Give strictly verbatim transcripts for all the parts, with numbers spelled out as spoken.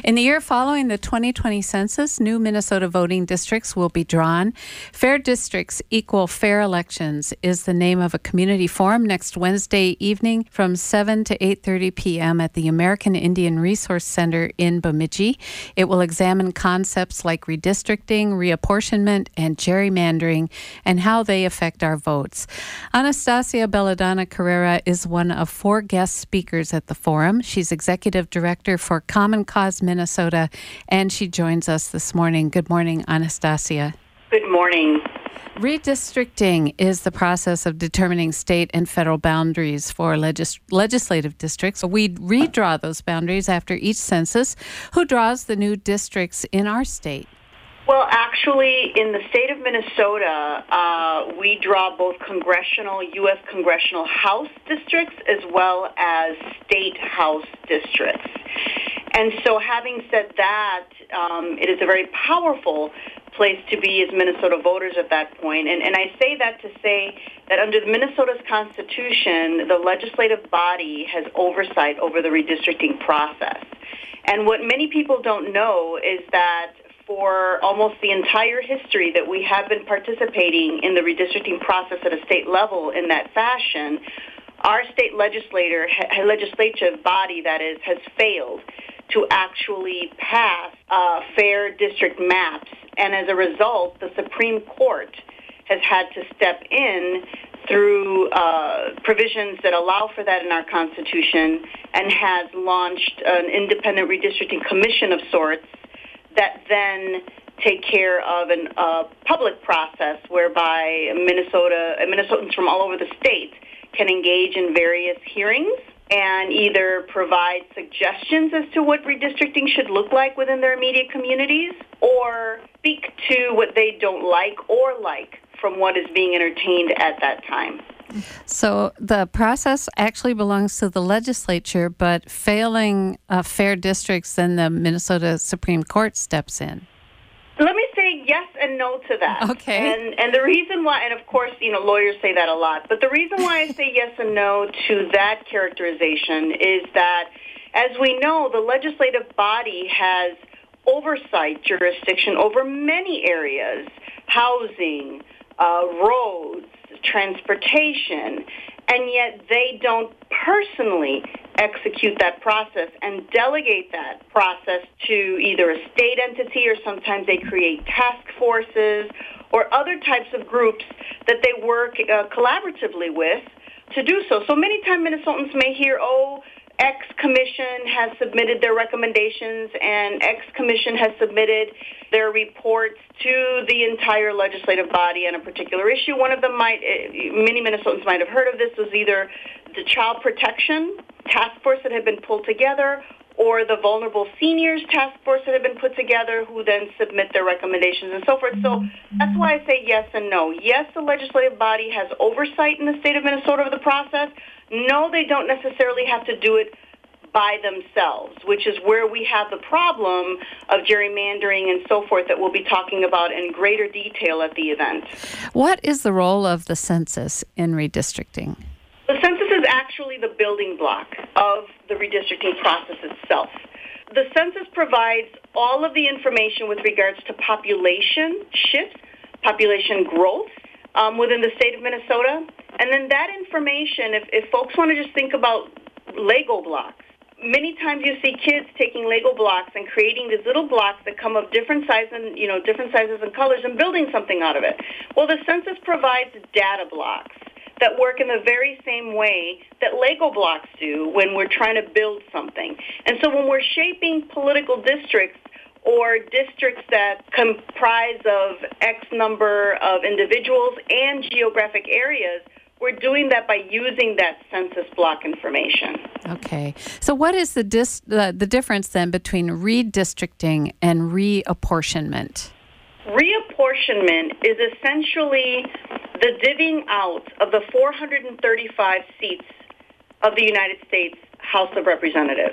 In the year following the twenty twenty census, new Minnesota voting districts will be drawn. Fair Districts Equal Fair Elections is the name of a community forum next Wednesday evening from seven to eight thirty p.m. at the American Indian Resource Center in Bemidji. It will examine concepts like redistricting, reapportionment, and gerrymandering and how they affect our votes. Anastasia Belladonna Carrera is one of four guest speakers at the forum. She's Executive Director for Common Cause Minnesota, and she joins us this morning. Good morning, Anastasia. Good morning. Redistricting is the process of determining state and federal boundaries for legis- legislative districts. We redraw those boundaries after each census. Who draws the new districts in our state? Well, actually, in the state of Minnesota, uh, we draw both congressional, U S congressional House districts as well as state House districts. And so having said that, um, it is a very powerful place to be as Minnesota voters at that point. And, and I say that to say that under Minnesota's Constitution, the legislative body has oversight over the redistricting process. And what many people don't know is that for almost the entire history that we have been participating in the redistricting process at a state level in that fashion, our state legislator, legislative body, that is, has failed to actually pass uh, fair district maps. And as a result, the Supreme Court has had to step in through uh, provisions that allow for that in our Constitution and has launched an independent redistricting commission of sorts that then take care of a uh, public process whereby Minnesota, Minnesotans from all over the state can engage in various hearings and either provide suggestions as to what redistricting should look like within their immediate communities or speak to what they don't like or like from what is being entertained at that time. So the process actually belongs to the legislature, but failing uh, fair districts, then the Minnesota Supreme Court steps in. Let me say yes and no to that. Okay. And and the reason why, and of course, you know, lawyers say that a lot, but the reason why I say yes and no to that characterization is that, as we know, the legislative body has oversight jurisdiction over many areas: housing, uh, roads, transportation, and yet they don't personally execute that process and delegate that process to either a state entity, or sometimes they create task forces or other types of groups that they work uh, collaboratively with to do so. So many times Minnesotans may hear, oh, X commission has submitted their recommendations and X commission has submitted their reports to the entire legislative body on a particular issue. One of them might, many Minnesotans might have heard of this, was either the Child Protection Task Force that had been pulled together or the Vulnerable Seniors Task Force that had been put together, who then submit their recommendations and so forth. So that's why I say yes and no. Yes, the legislative body has oversight in the state of Minnesota of the process. No, they don't necessarily have to do it by themselves, which is where we have the problem of gerrymandering and so forth that we'll be talking about in greater detail at the event. What is the role of the census in redistricting? The census is actually the building block of the redistricting process itself. The census provides all of the information with regards to population shifts, population growth um, within the state of Minnesota. And then that information, if, if folks want to just think about Lego blocks, many times you see kids taking Lego blocks and creating these little blocks that come of different sizes and, you know, different sizes and colors and building something out of it. Well, the census provides data blocks that work in the very same way that Lego blocks do when we're trying to build something. And so when we're shaping political districts or districts that comprise of X number of individuals and geographic areas, we're doing that by using that census block information. Okay. So what is the dis- uh, the difference then between redistricting and reapportionment? Reapportionment is essentially the divvying out of the four hundred thirty-five seats of the United States House of Representatives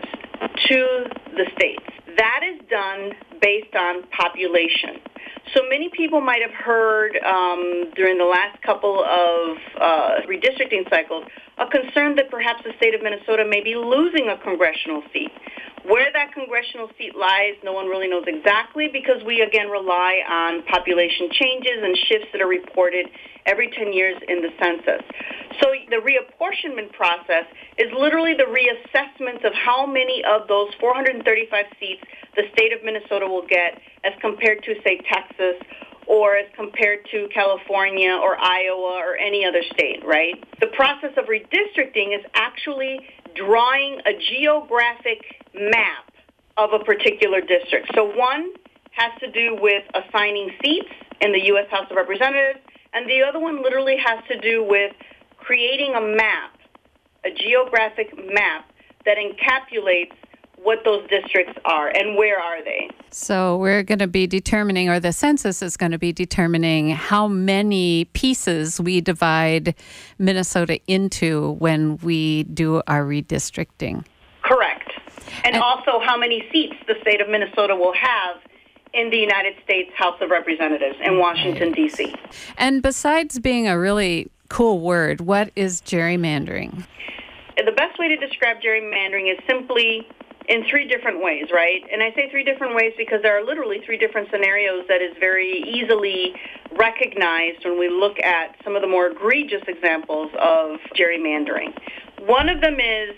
to the states. That is done based on population. So many people might have heard um, during the last couple of uh, redistricting cycles a concern that perhaps the state of Minnesota may be losing a congressional seat. Where that congressional seat lies, no one really knows exactly because we, again, rely on population changes and shifts that are reported every ten years in the census. So the reapportionment process is literally the reassessment of how many of those four hundred thirty-five seats the state of Minnesota will get as compared to, say, Texas, or as compared to California or Iowa or any other state, right? The process of redistricting is actually drawing a geographic map of a particular district. So one has to do with assigning seats in the U S House of Representatives, and the other one literally has to do with creating a map, a geographic map that encapsulates what those districts are and where are they. So we're going to be determining, or the census is going to be determining how many pieces we divide Minnesota into when we do our redistricting. Correct. And, and also how many seats the state of Minnesota will have in the United States House of Representatives in Washington, D C. And besides being a really cool word, what is gerrymandering? The best way to describe gerrymandering is simply in three different ways, right? And I say three different ways because there are literally three different scenarios that is very easily recognized when we look at some of the more egregious examples of gerrymandering. One of them is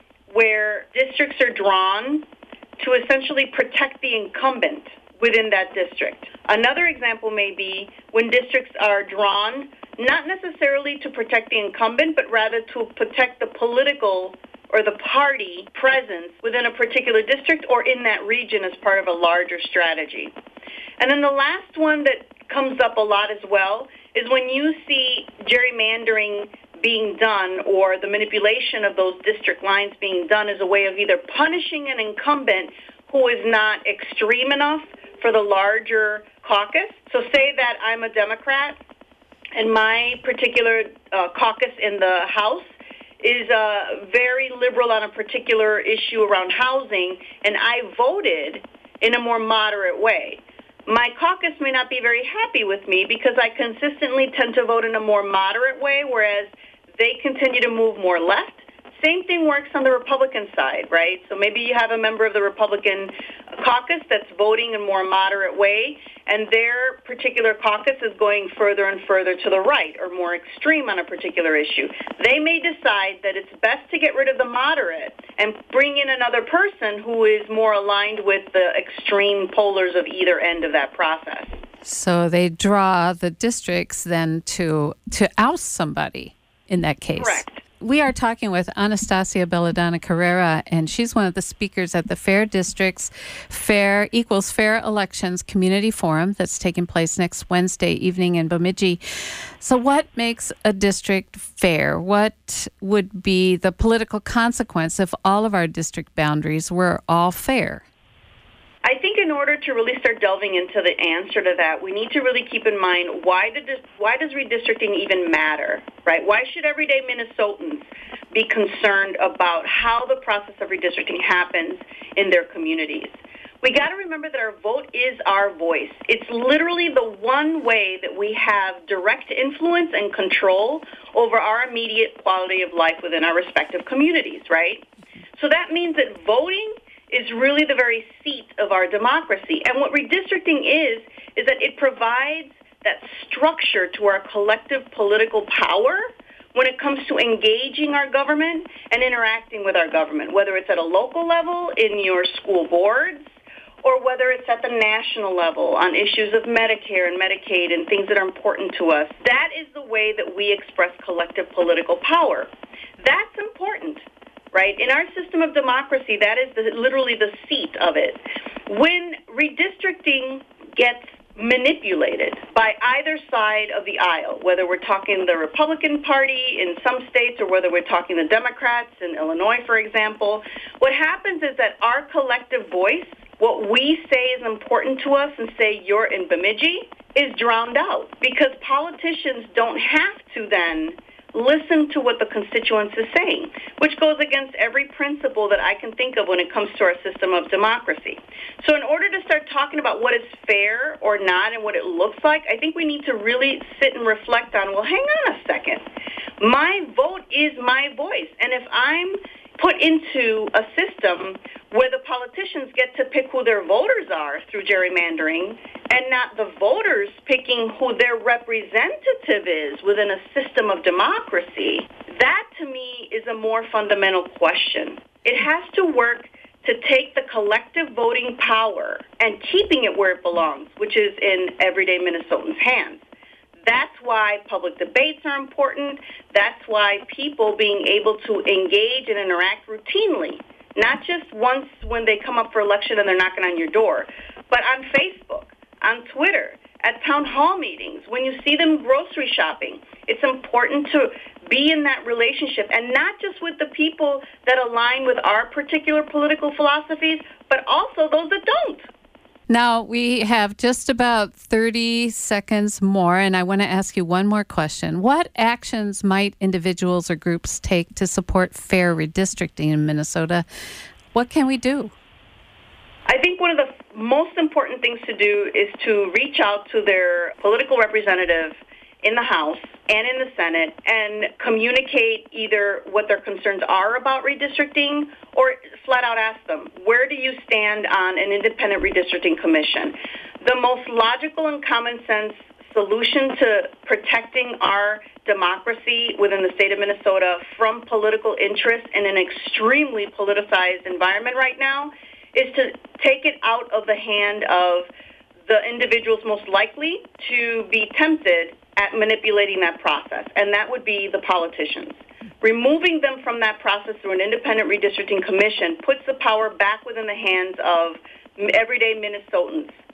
where districts are drawn to essentially protect the incumbent within that district. Another example may be when districts are drawn not necessarily to protect the incumbent, but rather to protect the political or the party presence within a particular district or in that region as part of a larger strategy. And then the last one that comes up a lot as well is when you see gerrymandering being done or the manipulation of those district lines being done as a way of either punishing an incumbent who is not extreme enough for the larger caucus. So say that I'm a Democrat and my particular uh, caucus in the House is uh, very liberal on a particular issue around housing, and I voted in a more moderate way. My caucus may not be very happy with me because I consistently tend to vote in a more moderate way, whereas they continue to move more left. Same thing works on the Republican side, right? So maybe you have a member of the Republican caucus that's voting in a more moderate way, and their particular caucus is going further and further to the right or more extreme on a particular issue. They may decide that it's best to get rid of the moderate and bring in another person who is more aligned with the extreme polars of either end of that process. So they draw the districts then to to oust somebody in that case. Correct. We are talking with Anastasia Belladonna Carrera, and she's one of the speakers at the Fair Districts Fair Equals Fair Elections Community Forum that's taking place next Wednesday evening in Bemidji. So what makes a district fair? What would be the political consequence if all of our district boundaries were all fair? I think in order to really start delving into the answer to that, we need to really keep in mind why did this, why does redistricting even matter, right? Why should everyday Minnesotans be concerned about how the process of redistricting happens in their communities? We got to remember that our vote is our voice. It's literally the one way that we have direct influence and control over our immediate quality of life within our respective communities, right? So that means that voting is really the very seat of our democracy. And what redistricting is, is that it provides that structure to our collective political power when it comes to engaging our government and interacting with our government, whether it's at a local level in your school boards or whether it's at the national level on issues of Medicare and Medicaid and things that are important to us. That is the way that we express collective political power. That's important. Right? In our system of democracy, that is the, literally the seat of it. When redistricting gets manipulated by either side of the aisle, whether we're talking the Republican Party in some states or whether we're talking the Democrats in Illinois, for example, what happens is that our collective voice, what we say is important to us and say you're in Bemidji, is drowned out because politicians don't have to then listen to what the constituents is saying, which goes against every principle that I can think of when it comes to our system of democracy. So in order to start talking about what is fair or not and what it looks like, I think we need to really sit and reflect on, well, hang on a second. My vote is my voice. And if I'm put into a system where the politicians get to pick who their voters are through gerrymandering and not the voters picking who their representative is within a system of democracy, that to me is a more fundamental question. It has to work to take the collective voting power and keeping it where it belongs, which is in everyday Minnesotans' hands. That's why public debates are important. That's why people being able to engage and interact routinely, not just once when they come up for election and they're knocking on your door, but on Facebook, on Twitter, at town hall meetings, when you see them grocery shopping. It's important to be in that relationship, and not just with the people that align with our particular political philosophies, but also those that don't. Now, we have just about thirty seconds more, and I want to ask you one more question. What actions might individuals or groups take to support fair redistricting in Minnesota? What can we do? I think one of the most important things to do is to reach out to their political representative in the House and in the Senate and communicate either what their concerns are about redistricting or flat out ask them, where do you stand on an independent redistricting commission? The most logical and common sense solution to protecting our democracy within the state of Minnesota from political interest in an extremely politicized environment right now is to take it out of the hand of the individuals most likely to be tempted at manipulating that process, and that would be the politicians. Removing them from that process through an independent redistricting commission puts the power back within the hands of everyday Minnesotans.